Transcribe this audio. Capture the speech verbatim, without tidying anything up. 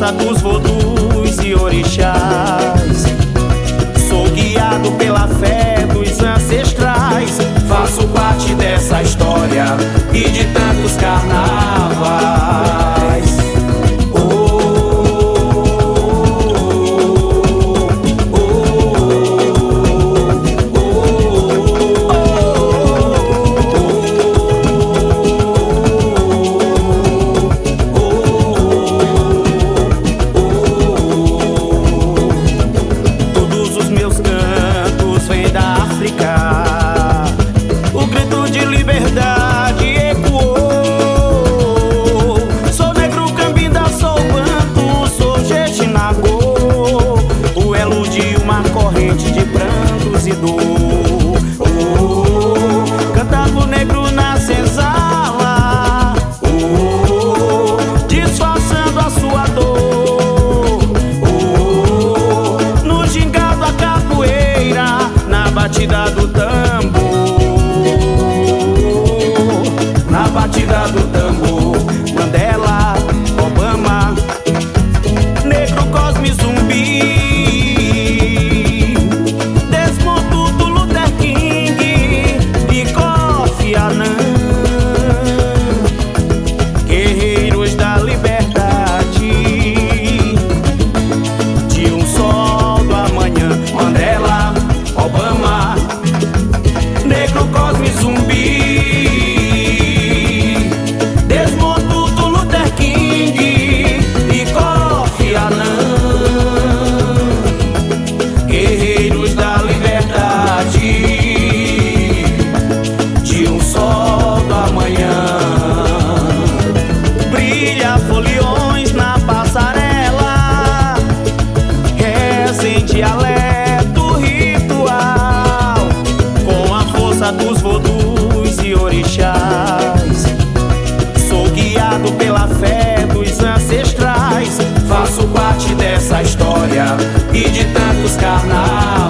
força dos vodus e orixás. Sou guiado pela fé dos ancestrais. Faço parte dessa história e de tantos carnavais. O grito de liberdade ecoou. Sou negro Cambinda, sou banto, sou Jejinagô, o elo de uma corrente de prantos e dor. Oh, cantando negro na senzala, oh, disfarçando a sua dor. Oh, no gingado a capoeira, na batida do tambor, na batida do tambor. Mandela, Obama, negro Cosme Zumbi, Desmond Tutu, Luther King e Kofi Annan, guerreiros da liberdade, de um sol do amanhã. Mandela, Obama, negro Cosme Zumbi, Desmond Tutu, Luther King e Kofi Annan, guerreiros da liberdade, de um sol do amanhã. Brilha foliões na passarela, reza em dialeto ritual, com a força dos vodus e orixás. Sou guiado pela fé dos ancestrais. Faço parte dessa história e de tantos carnavais.